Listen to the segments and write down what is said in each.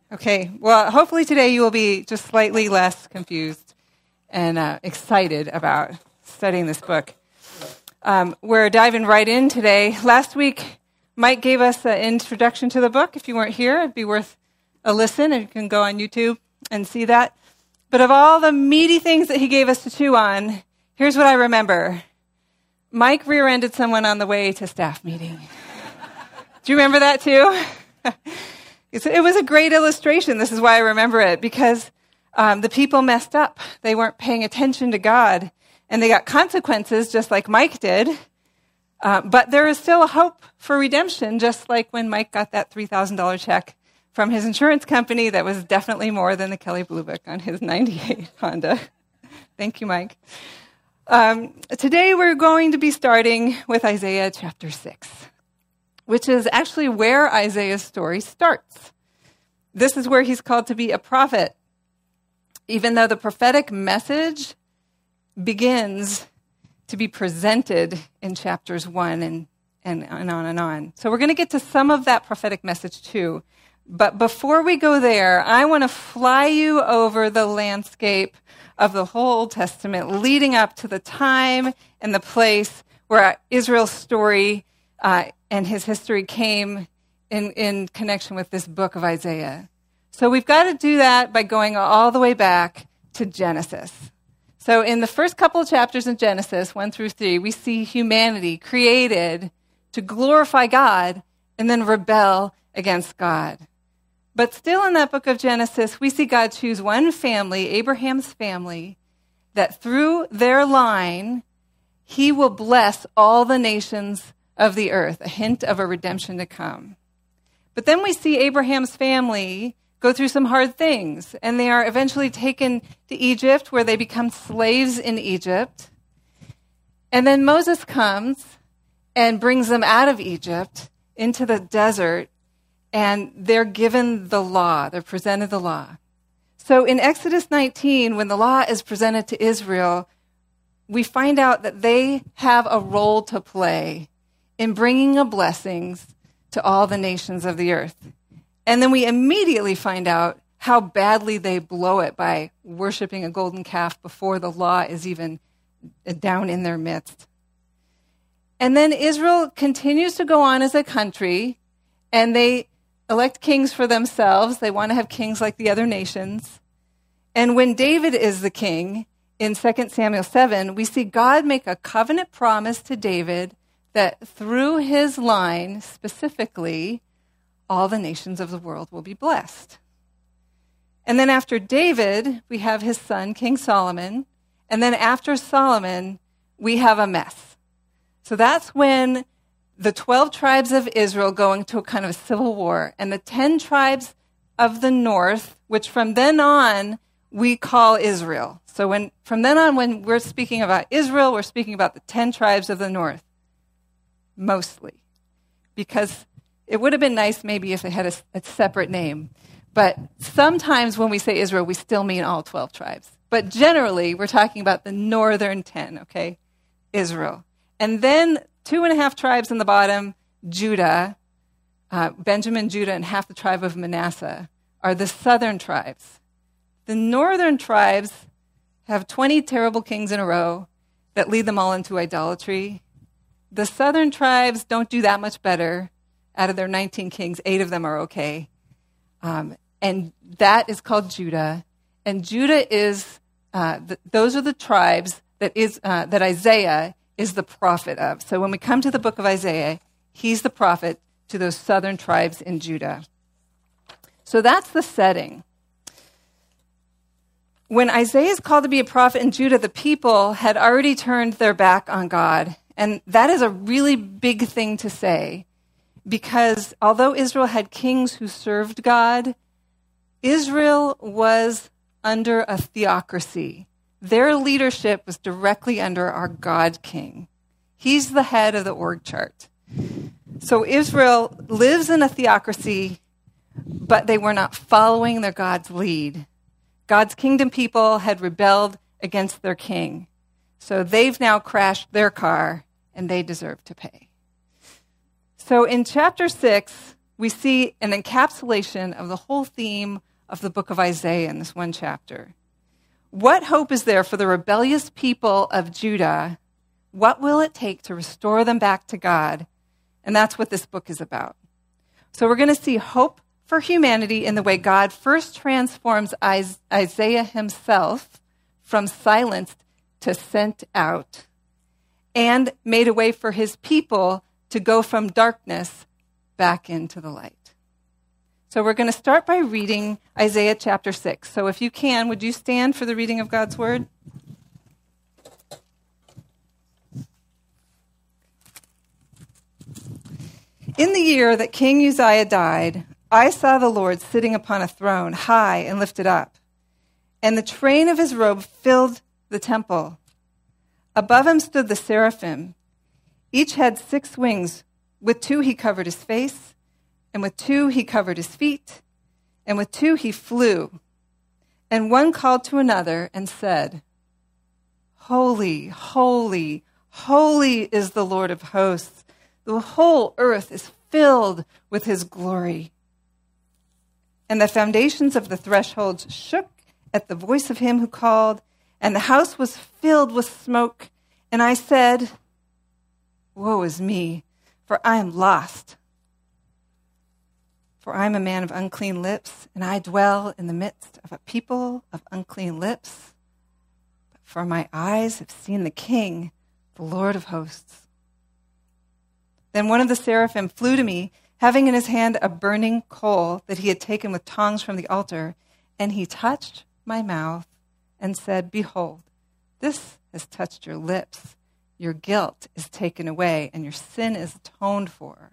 Okay, well, hopefully today you will be just slightly less confused and excited about studying this book. We're diving right in today. Last week, Mike gave us an introduction to the book. If you weren't here, it'd be worth a listen, and you can go on YouTube and see that. But of all the meaty things that he gave us to chew on, here's what I remember. Mike rear-ended someone on the way to staff meeting. Do you remember that too? It was a great illustration. This is why I remember it, because the people messed up. They weren't paying attention to God, and they got consequences just like Mike did. But there is still a hope for redemption, just like when Mike got that $3,000 check from his insurance company that was definitely more than the Kelley Blue Book on his 98 Honda. Thank you, Mike. Today we're going to be starting with Isaiah chapter 6. Which is actually where Isaiah's story starts. This is where he's called to be a prophet, even though the prophetic message begins to be presented in chapters 1 and on and on. So we're going to get to some of that prophetic message too. But before we go there, I want to fly you over the landscape of the whole Old Testament, leading up to the time and the place where Israel's story and his history came in connection with this book of Isaiah. So we've got to do that by going all the way back to Genesis. So in the first couple of chapters in Genesis, 1 through 3, we see humanity created to glorify God and then rebel against God. But still in that book of Genesis, we see God choose one family, Abraham's family, that through their line, he will bless all the nations of the earth, a hint of a redemption to come. But then we see Abraham's family go through some hard things, and they are eventually taken to Egypt, where they become slaves in Egypt. And then Moses comes and brings them out of Egypt into the desert, and they're given the law. They're presented the law. So in Exodus 19, when the law is presented to Israel, we find out that they have a role to play in bringing a blessings to all the nations of the earth. And then we immediately find out how badly they blow it by worshiping a golden calf before the law is even down in their midst. And then Israel continues to go on as a country, and they elect kings for themselves. They want to have kings like the other nations. And when David is the king, in 2 Samuel 7, we see God make a covenant promise to David that through his line, specifically, all the nations of the world will be blessed. And then after David, we have his son, King Solomon. And then after Solomon, we have a mess. So that's when the 12 tribes of Israel go into a kind of a civil war. And the 10 tribes of the north, which from then on we call Israel. So from then on, when we're speaking about Israel, we're speaking about the 10 tribes of the north. Mostly, because it would have been nice maybe if they had a separate name. But sometimes when we say Israel, we still mean all 12 tribes. But generally, we're talking about the northern 10, okay? Israel. And then 2.5 tribes in the bottom, Judah, Benjamin, Judah, and half the tribe of Manasseh are the southern tribes. The northern tribes have 20 terrible kings in a row that lead them all into idolatry. The southern tribes don't do that much better. Out of their 19 kings, 8 of them are okay. And that is called Judah. And Judah is, those are the tribes that Isaiah is the prophet of. So when we come to the book of Isaiah, he's the prophet to those southern tribes in Judah. So that's the setting. When Isaiah is called to be a prophet in Judah, the people had already turned their back on God. And that is a really big thing to say, because although Israel had kings who served God, Israel was under a theocracy. Their leadership was directly under our God king. He's the head of the org chart. So Israel lives in a theocracy, but they were not following their God's lead. God's kingdom people had rebelled against their king. So they've now crashed their car, and they deserve to pay. So in chapter 6, we see an encapsulation of the whole theme of the book of Isaiah in this one chapter. What hope is there for the rebellious people of Judah? What will it take to restore them back to God? And that's what this book is about. So we're going to see hope for humanity in the way God first transforms Isaiah himself from silenced to sent out, and made a way for his people to go from darkness back into the light. So we're going to start by reading Isaiah chapter 6. So if you can, would you stand for the reading of God's word? In the year that King Uzziah died, I saw the Lord sitting upon a throne, high and lifted up, and the train of his robe filled the temple. Above him stood the seraphim. Each had 6 wings. With 2 he covered his face, and with 2 he covered his feet, and with 2 he flew. And one called to another and said, Holy, holy, holy is the Lord of hosts. The whole earth is filled with his glory. And the foundations of the thresholds shook at the voice of him who called, and the house was filled with smoke. And I said, Woe is me, for I am lost. For I am a man of unclean lips, and I dwell in the midst of a people of unclean lips. But for my eyes have seen the King, the Lord of hosts. Then one of the seraphim flew to me, having in his hand a burning coal that he had taken with tongs from the altar, and he touched my mouth and said, Behold, this has touched your lips. Your guilt is taken away, and your sin is atoned for.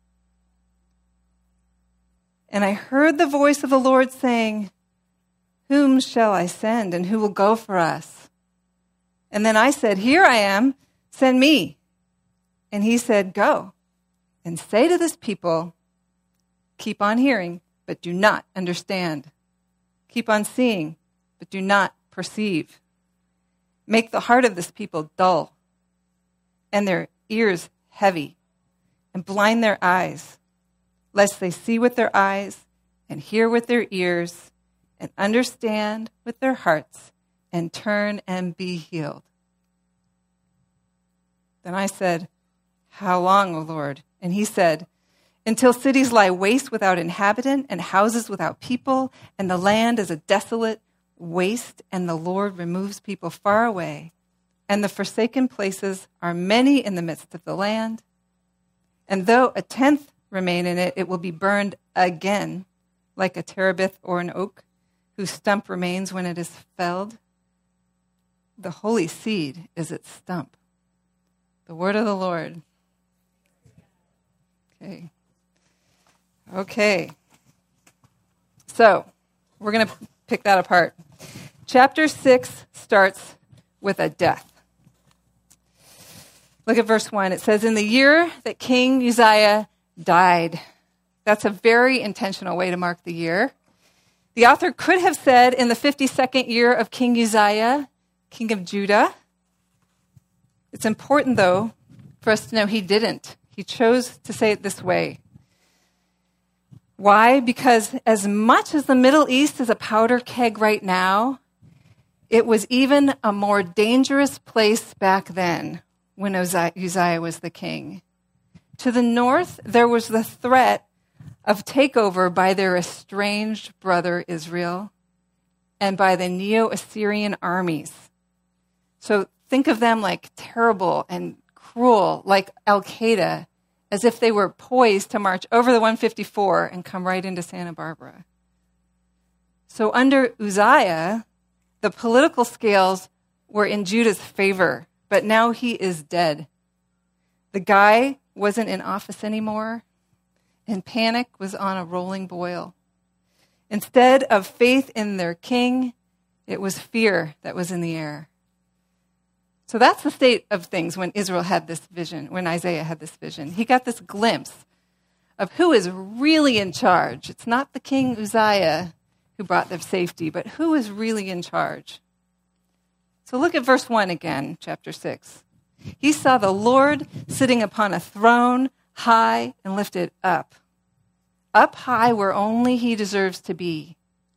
And I heard the voice of the Lord saying, Whom shall I send, and who will go for us? And then I said, Here I am, send me. And he said, Go, and say to this people, Keep on hearing, but do not understand. Keep on seeing, but do not perceive. Make the heart of this people dull, and their ears heavy, and blind their eyes, lest they see with their eyes, and hear with their ears, and understand with their hearts, and turn and be healed. Then I said, How long, O Lord? And he said, Until cities lie waste without inhabitant, and houses without people, and the land is a desolate waste, and the Lord removes people far away, and the forsaken places are many in the midst of the land. And though 1/10 remain in it, it will be burned again, like a terebinth or an oak, whose stump remains when it is felled. The holy seed is its stump. The word of the Lord. Okay. So, we're going to pick that apart. Chapter 6 starts with a death. Look at verse 1. It says, In the year that King Uzziah died. That's a very intentional way to mark the year. The author could have said, in the 52nd year of King Uzziah, king of Judah. It's important, though, for us to know he didn't. He chose to say it this way. Why? Because as much as the Middle East is a powder keg right now, it was even a more dangerous place back then when Uzziah was the king. To the north, there was the threat of takeover by their estranged brother Israel and by the Neo-Assyrian armies. So think of them like terrible and cruel, like Al-Qaeda, as if they were poised to march over the 154 and come right into Santa Barbara. So under Uzziah, the political scales were in Judah's favor, but now he is dead. The guy wasn't in office anymore, and panic was on a rolling boil. Instead of faith in their king, it was fear that was in the air. So that's the state of things when Israel had this vision, when Isaiah had this vision. He got this glimpse of who is really in charge. It's not the king Uzziah who brought them safety, but who is really in charge. So look at verse 1 again, chapter 6. He saw the Lord sitting upon a throne, high and lifted up. up high where only he deserves to be.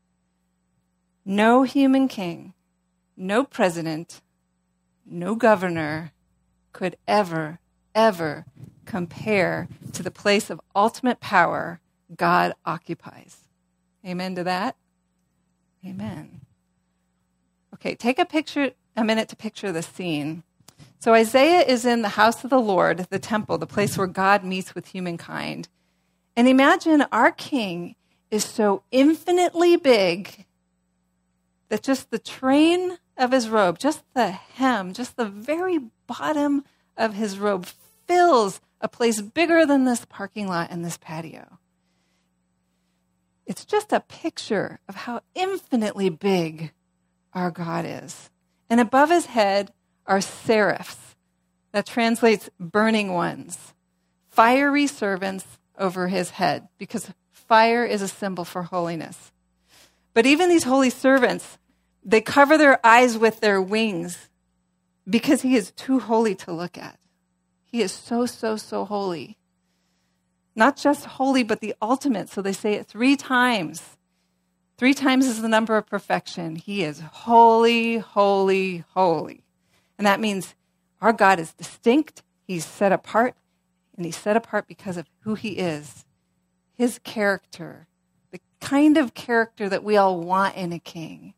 No human king, no president, no governor could ever compare to the place of ultimate power God occupies. Amen to that? Amen. Okay, take a minute to picture the scene. So Isaiah is in the house of the Lord, the temple, the place where God meets with humankind. And imagine our king is so infinitely big that just the train of his robe, just the hem, just the very bottom of his robe fills a place bigger than this parking lot and this patio. It's just a picture of how infinitely big our God is. And above his head are seraphs. That translates burning ones, fiery servants over his head, because fire is a symbol for holiness. But even these holy servants, they cover their eyes with their wings because he is too holy to look at. He is so holy. Not just holy, but the ultimate. So they say it 3 times. 3 times is the number of perfection. He is holy, holy, holy. And that means our God is distinct. He's set apart. And he's set apart because of who he is. His character. The kind of character that we all want in a king.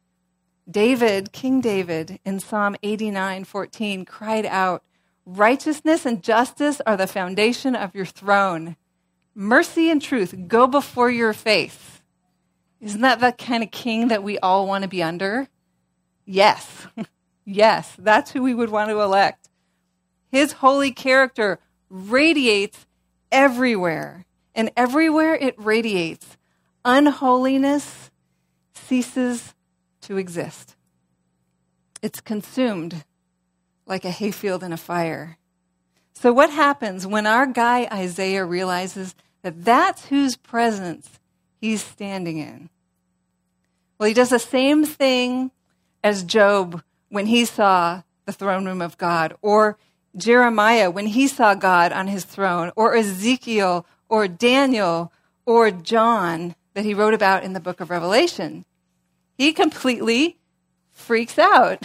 King David, in Psalm 89:14, cried out, "Righteousness and justice are the foundation of your throne. Mercy and truth go before your face." Isn't that the kind of king that we all want to be under? Yes. Yes, that's who we would want to elect. His holy character radiates everywhere. And everywhere it radiates, unholiness ceases to exist. It's consumed like a hayfield in a fire. So what happens when our guy Isaiah realizes that that's whose presence he's standing in? Well, he does the same thing as Job when he saw the throne room of God, or Jeremiah when he saw God on his throne, or Ezekiel, or Daniel, or John that he wrote about in the book of Revelation. He completely freaks out.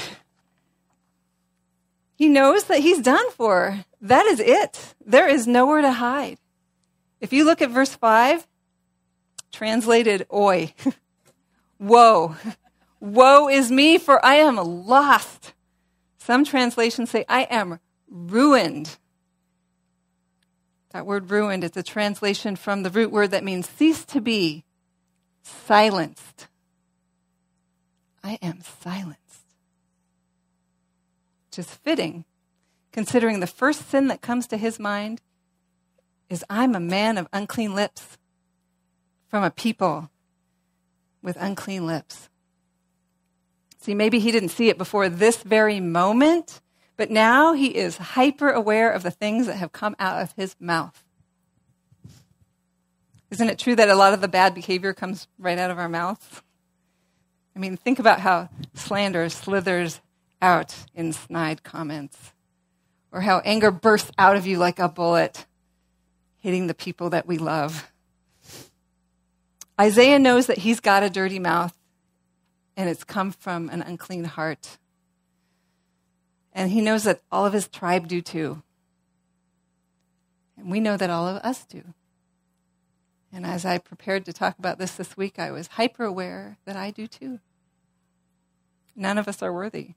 He knows that he's done for. That is it. There is nowhere to hide. If you look at verse 5, translated, oi, woe. Woe is me, for I am lost. Some translations say, I am ruined. That word ruined is a translation from the root word that means cease to be, silenced. I am silenced. Which is fitting, considering the first sin that comes to his mind is I'm a man of unclean lips, from a people with unclean lips. See, maybe he didn't see it before this very moment, but now he is hyper aware of the things that have come out of his mouth. Isn't it true that a lot of the bad behavior comes right out of our mouths? I mean, think about how slander slithers out in snide comments, or how anger bursts out of you like a bullet, hitting the people that we love. Isaiah knows that he's got a dirty mouth, and it's come from an unclean heart. And he knows that all of his tribe do too. And we know that all of us do. And as I prepared to talk about this week, I was hyper aware that I do too. None of us are worthy.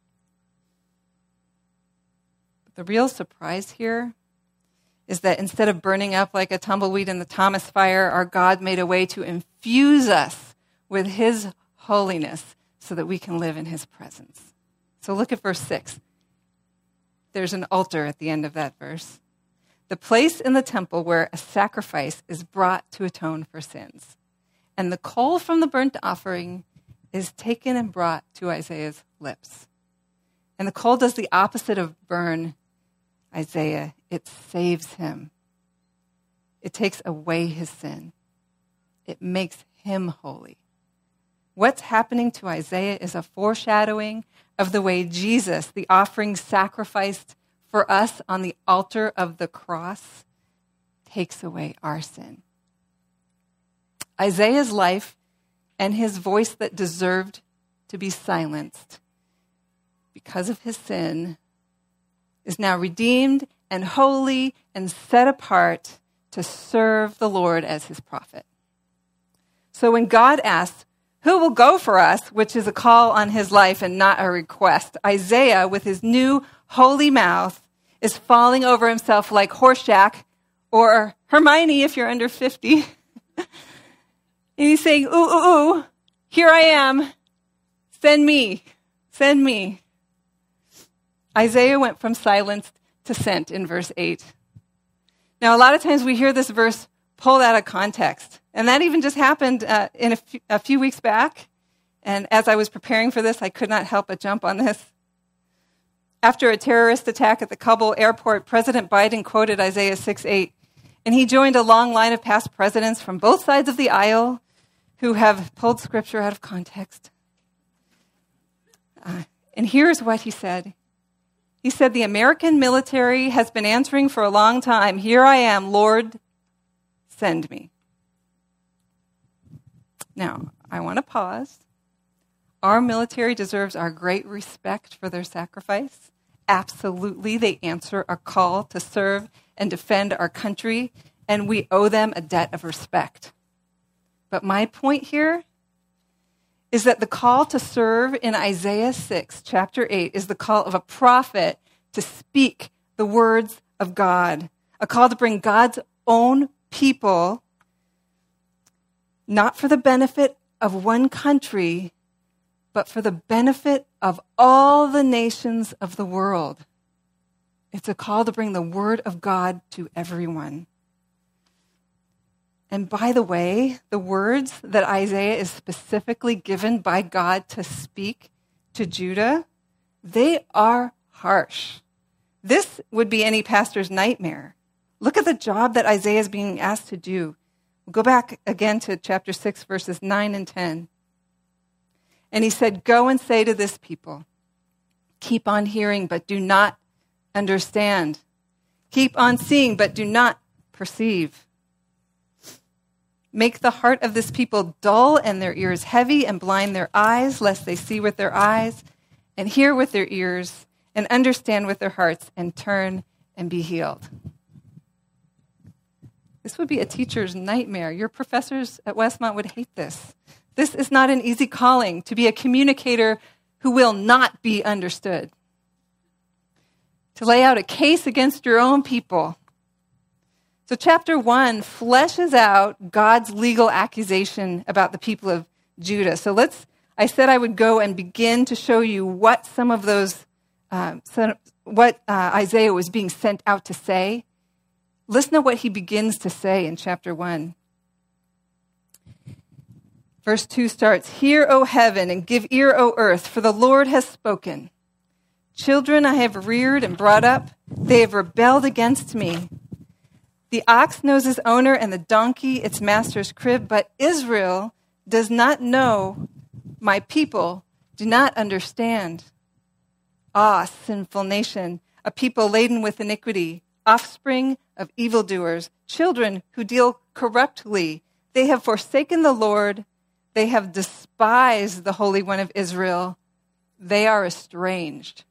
But the real surprise here is that instead of burning up like a tumbleweed in the Thomas fire, our God made a way to infuse us with his holiness so that we can live in his presence. So look at verse 6. There's an altar at the end of that verse. The place in the temple where a sacrifice is brought to atone for sins. And the coal from the burnt offering is taken and brought to Isaiah's lips. And the coal does the opposite of burn Isaiah. It saves him. It takes away his sin. It makes him holy. What's happening to Isaiah is a foreshadowing of the way Jesus, the offering sacrificed for us on the altar of the cross, takes away our sin. Isaiah's life and his voice that deserved to be silenced because of his sin is now redeemed and holy and set apart to serve the Lord as his prophet. So when God asks, "Who will go for us?" which is a call on his life and not a request, Isaiah, with his new holy mouth, is falling over himself like Horshack or Hermione if you're under 50. And he's saying, "Ooh, ooh, ooh, here I am. Send me, send me." Isaiah went from silenced to sent in verse 8. Now, a lot of times we hear this verse pulled out of context. And that even just happened in a few weeks back. And as I was preparing for this, I could not help but jump on this. After a terrorist attack at the Kabul airport, President Biden quoted Isaiah 6:8, and he joined a long line of past presidents from both sides of the aisle who have pulled scripture out of context. And here's what he said. He said, "The American military has been answering for a long time. Here I am, Lord, send me." Now, I want to pause. Our military deserves our great respect for their sacrifice. Absolutely, they answer a call to serve and defend our country, and we owe them a debt of respect. But my point here is that the call to serve in Isaiah 6, chapter 8, is the call of a prophet to speak the words of God, a call to bring God's own people, not for the benefit of one country, but for the benefit of all the nations of the world. It's a call to bring the word of God to everyone. And by the way, the words that Isaiah is specifically given by God to speak to Judah, they are harsh. This would be any pastor's nightmare. Look at the job that Isaiah is being asked to do. We'll go back again to chapter 6, verses 9 and 10. And he said, "Go and say to this people, keep on hearing, but do not understand. Keep on seeing, but do not perceive. Make the heart of this people dull and their ears heavy, and blind their eyes, lest they see with their eyes and hear with their ears and understand with their hearts and turn and be healed." This would be a teacher's nightmare. Your professors at Westmont would hate this. This is not an easy calling, to be a communicator who will not be understood. To lay out a case against your own people. So chapter 1 fleshes out God's legal accusation about the people of Judah. So I said I would go and begin to show you what some of those, Isaiah was being sent out to say. Listen to what he begins to say in chapter 1. Verse 2 starts, "Hear, O heaven, and give ear, O earth, for the Lord has spoken. Children I have reared and brought up, they have rebelled against me. The ox knows his owner and the donkey its master's crib, but Israel does not know, my people do not understand. Ah, sinful nation, a people laden with iniquity, offspring of evildoers, children who deal corruptly. They have forsaken the Lord. They have despised the Holy One of Israel. They are estranged."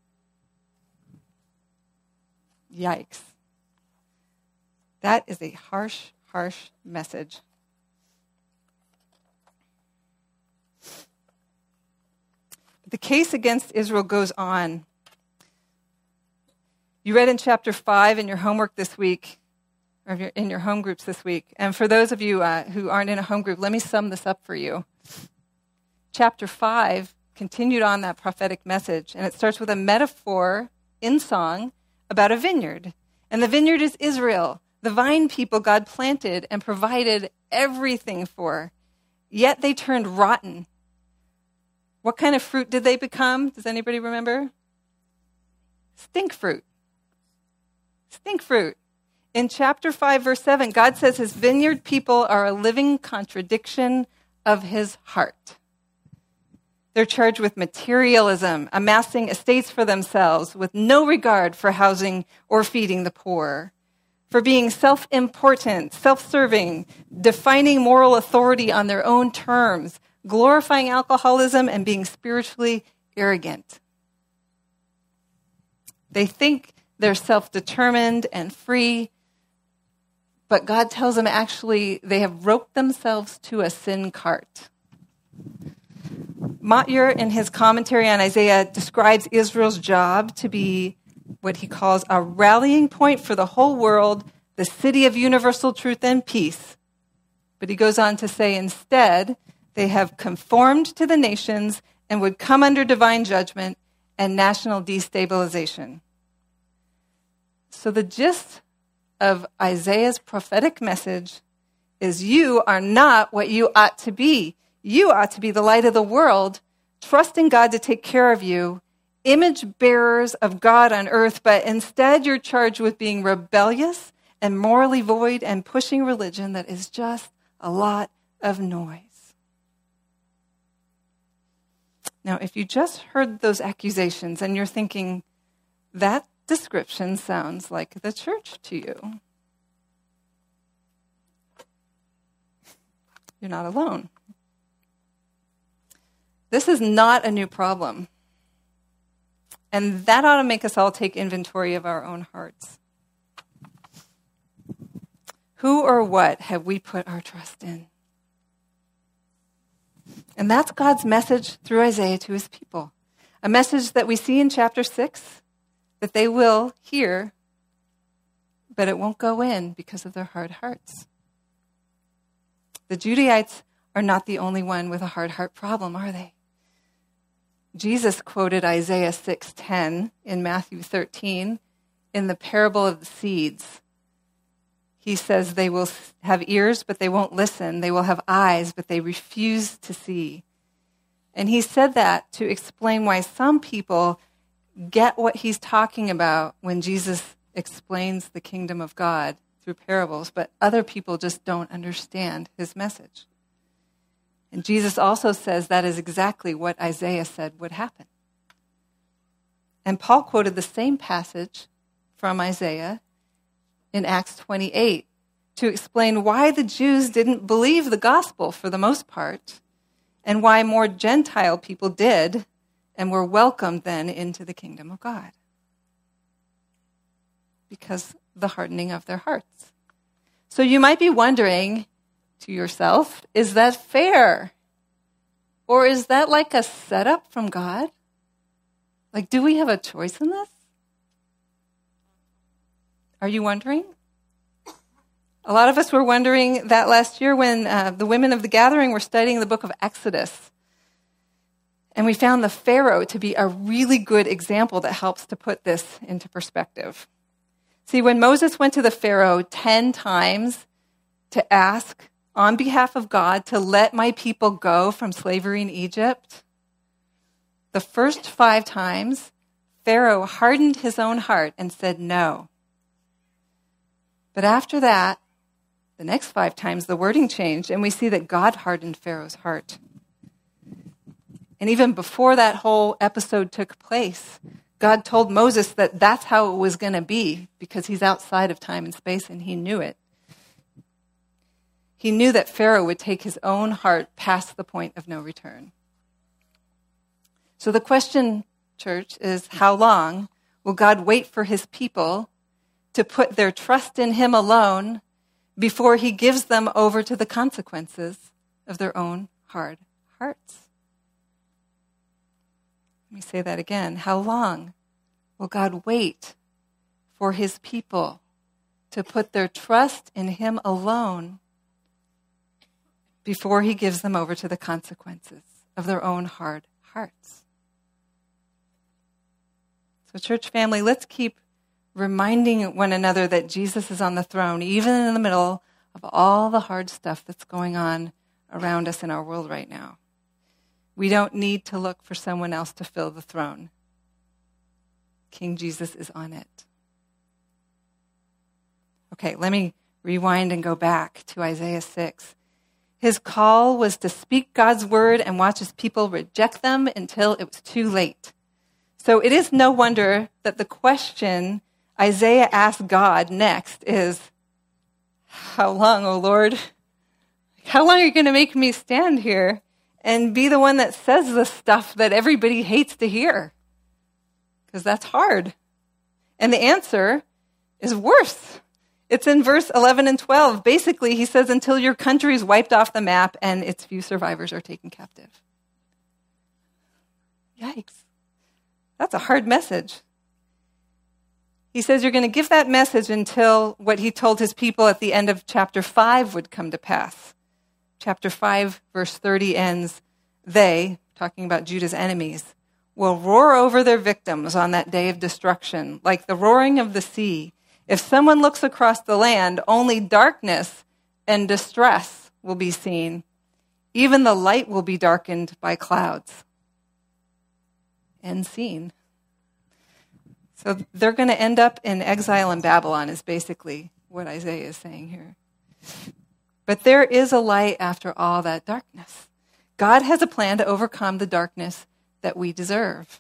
Yikes. That is a harsh, harsh message. The case against Israel goes on. You read in chapter 5 in your homework this week, or in your home groups this week. And for those of you who aren't in a home group, let me sum this up for you. Chapter 5 continued on that prophetic message, and it starts with a metaphor in song about a vineyard. And the vineyard is Israel, the vine people God planted and provided everything for. Yet they turned rotten. What kind of fruit did they become? Does anybody remember? Stink fruit. Stink fruit. In chapter 5, verse 7, God says his vineyard people are a living contradiction of his heart. They're charged with materialism, amassing estates for themselves with no regard for housing or feeding the poor. for being self-important, self-serving, defining moral authority on their own terms, glorifying alcoholism, and being spiritually arrogant. They think they're self-determined and free, but God tells them actually they have roped themselves to a sin cart. Motyer, in his commentary on Isaiah, describes Israel's job to be what he calls a rallying point for the whole world, the city of universal truth and peace. But he goes on to say, instead, they have conformed to the nations and would come under divine judgment and national destabilization. So the gist of Isaiah's prophetic message is you are not what you ought to be. You ought to be the light of the world, trusting God to take care of you, image bearers of God on earth, but instead you're charged with being rebellious and morally void and pushing religion that is just a lot of noise. Now, if you just heard those accusations and you're thinking, that description sounds like the church to you, you're not alone. This is not a new problem. And that ought to make us all take inventory of our own hearts. Who or what have we put our trust in? And that's God's message through Isaiah to his people. A message that we see in chapter 6, that they will hear, but it won't go in because of their hard hearts. The Judaites are not the only one with a hard heart problem, are they? Jesus quoted Isaiah 6:10 in Matthew 13 in the parable of the seeds. He says they will have ears, but they won't listen. They will have eyes, but they refuse to see. And he said that to explain why some people get what he's talking about when Jesus explains the kingdom of God through parables, but other people just don't understand his message. And Jesus also says that is exactly what Isaiah said would happen. And Paul quoted the same passage from Isaiah in Acts 28 to explain why the Jews didn't believe the gospel for the most part, and why more Gentile people did and were welcomed then into the kingdom of God. Because the hardening of their hearts. So you might be wondering to yourself, is that fair? Or is that like a setup from God? Like, do we have a choice in this? Are you wondering? A lot of us were wondering that last year when the women of the gathering were studying the book of Exodus. And we found the Pharaoh to be a really good example that helps to put this into perspective. See, when Moses went to the Pharaoh 10 times to ask on behalf of God to let my people go from slavery in Egypt, the first 5 times, Pharaoh hardened his own heart and said no. But after that, the next 5 times, the wording changed, and we see that God hardened Pharaoh's heart. And even before that whole episode took place, God told Moses that that's how it was going to be because he's outside of time and space, and he knew it. He knew that Pharaoh would take his own heart past the point of no return. So the question, church, is how long will God wait for his people to put their trust in him alone before he gives them over to the consequences of their own hard hearts? Let me say that again. How long will God wait for his people to put their trust in him alone before he gives them over to the consequences of their own hard hearts? So, church family, let's keep reminding one another that Jesus is on the throne, even in the middle of all the hard stuff that's going on around us in our world right now. We don't need to look for someone else to fill the throne. King Jesus is on it. Okay, let me rewind and go back to Isaiah 6. His call was to speak God's word and watch his people reject them until it was too late. So it is no wonder that the question Isaiah asks God next is, how long, O Lord? How long are you going to make me stand here and be the one that says the stuff that everybody hates to hear? Because that's hard. And the answer is worse. It's in verse 11 and 12. Basically, he says, until your country is wiped off the map and its few survivors are taken captive. Yikes. That's a hard message. He says you're going to give that message until what he told his people at the end of chapter 5 would come to pass. Chapter 5, verse 30 ends, they, talking about Judah's enemies, will roar over their victims on that day of destruction, like the roaring of the sea. If someone looks across the land, only darkness and distress will be seen. Even the light will be darkened by clouds. End scene. So they're going to end up in exile in Babylon is basically what Isaiah is saying here. But there is a light after all that darkness. God has a plan to overcome the darkness that we deserve.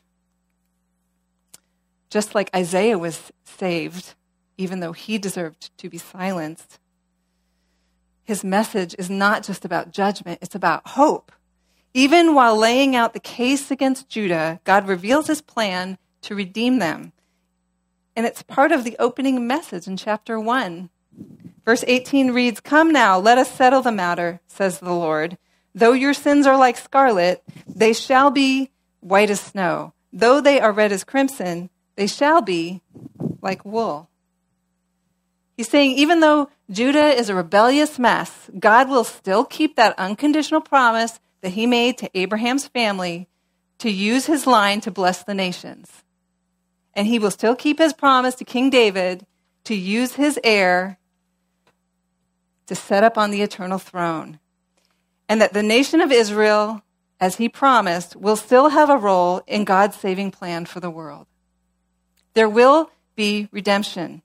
Just like Isaiah was saved, even though he deserved to be silenced, his message is not just about judgment, it's about hope. Even while laying out the case against Judah, God reveals his plan to redeem them. And it's part of the opening message in chapter 1. Verse 18 reads, "Come now, let us settle the matter, says the Lord. Though your sins are like scarlet, they shall be white as snow. Though they are red as crimson, they shall be like wool." He's saying even though Judah is a rebellious mess, God will still keep that unconditional promise that he made to Abraham's family to use his line to bless the nations. And he will still keep his promise to King David to use his heir to set up on the eternal throne. And that the nation of Israel, as he promised, will still have a role in God's saving plan for the world. There will be redemption.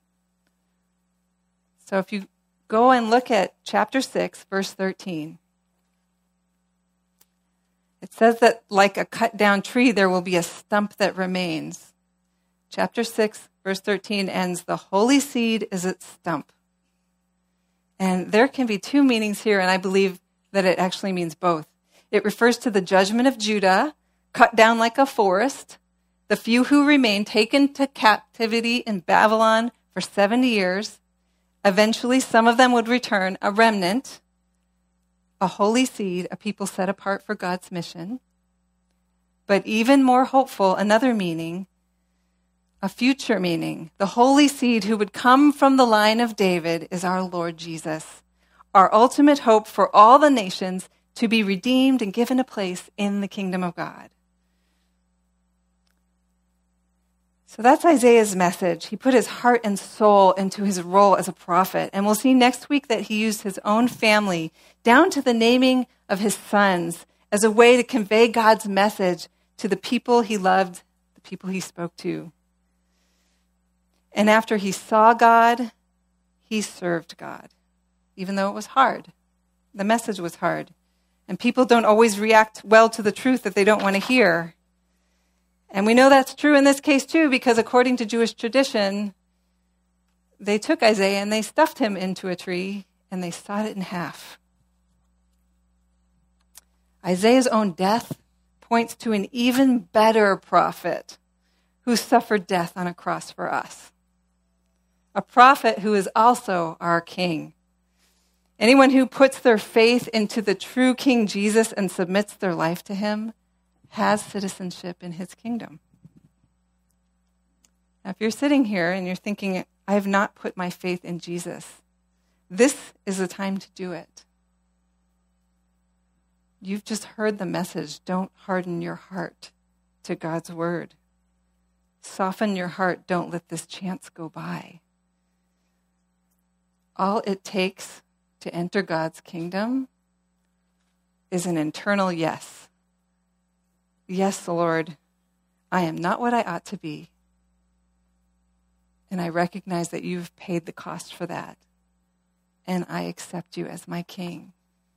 So if you go and look at chapter 6, verse 13, it says that like a cut down tree, there will be a stump that remains. Chapter 6, verse 13 ends, "The holy seed is its stump." And there can be two meanings here, and I believe that it actually means both. It refers to the judgment of Judah, cut down like a forest, the few who remain taken to captivity in Babylon for 70 years. Eventually, some of them would return, a remnant, a holy seed, a people set apart for God's mission. But even more hopeful, another meaning, a future meaning. The holy seed who would come from the line of David is our Lord Jesus, our ultimate hope for all the nations to be redeemed and given a place in the kingdom of God. So that's Isaiah's message. He put his heart and soul into his role as a prophet. And we'll see next week that he used his own family, down to the naming of his sons, as a way to convey God's message to the people he loved, the people he spoke to. And after he saw God, he served God, even though it was hard. The message was hard. And people don't always react well to the truth that they don't want to hear. And we know that's true in this case too, because according to Jewish tradition, they took Isaiah and they stuffed him into a tree and they sawed it in half. Isaiah's own death points to an even better prophet who suffered death on a cross for us. A prophet who is also our king. Anyone who puts their faith into the true King Jesus and submits their life to him has citizenship in his kingdom. Now, if you're sitting here and you're thinking, I have not put my faith in Jesus, this is the time to do it. You've just heard the message. Don't harden your heart to God's word. Soften your heart. Don't let this chance go by. All it takes to enter God's kingdom is an internal yes. Yes, Lord, I am not what I ought to be. And I recognize that you've paid the cost for that. And I accept you as my king.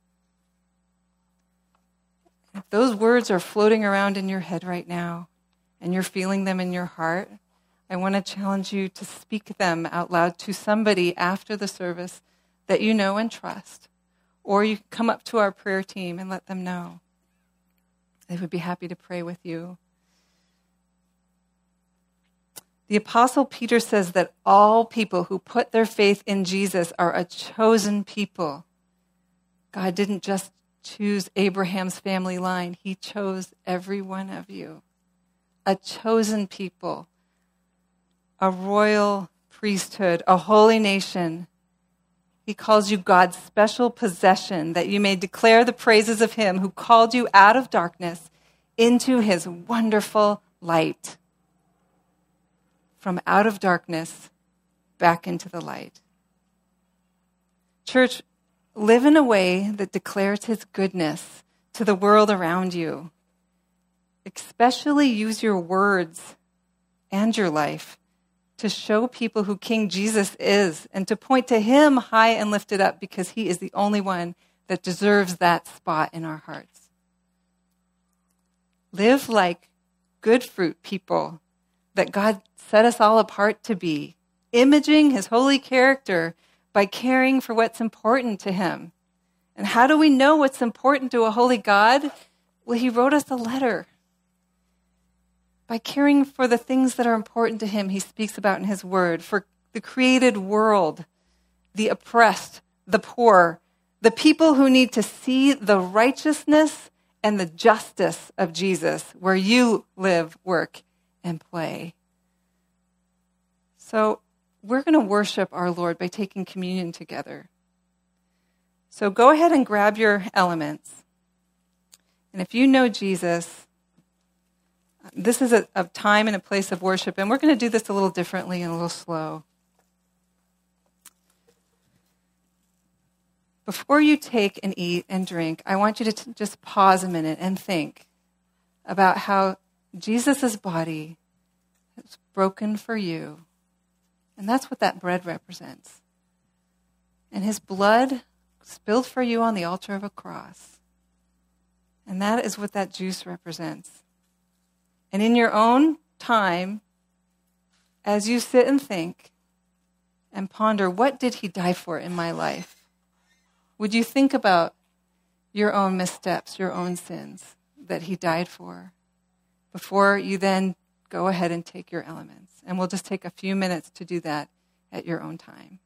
If those words are floating around in your head right now, and you're feeling them in your heart, I want to challenge you to speak them out loud to somebody after the service that you know and trust. Or you can come up to our prayer team and let them know. They would be happy to pray with you. The Apostle Peter says that all people who put their faith in Jesus are a chosen people. God didn't just choose Abraham's family line. He chose every one of you. A chosen people, a royal priesthood, a holy nation. He calls you God's special possession, that you may declare the praises of him who called you out of darkness into his wonderful light. From out of darkness back into the light. Church, live in a way that declares his goodness to the world around you. Especially use your words and your life to show people who King Jesus is and to point to him high and lifted up, because he is the only one that deserves that spot in our hearts. Live like good fruit people that God set us all apart to be, imaging his holy character by caring for what's important to him. And how do we know what's important to a holy God? Well, he wrote us a letter. By caring for the things that are important to him, he speaks about in his word, for the created world, the oppressed, the poor, the people who need to see the righteousness and the justice of Jesus where you live, work, and play. So we're going to worship our Lord by taking communion together. So go ahead and grab your elements. And if you know Jesus, this is a time and a place of worship, and we're going to do this a little differently and a little slow. Before you take and eat and drink, I want you to just pause a minute and think about how Jesus' body is broken for you. And that's what that bread represents. And his blood spilled for you on the altar of a cross. And that is what that juice represents. And in your own time, as you sit and think and ponder, what did he die for in my life? Would you think about your own missteps, your own sins that he died for, before you then go ahead and take your elements? And we'll just take a few minutes to do that at your own time.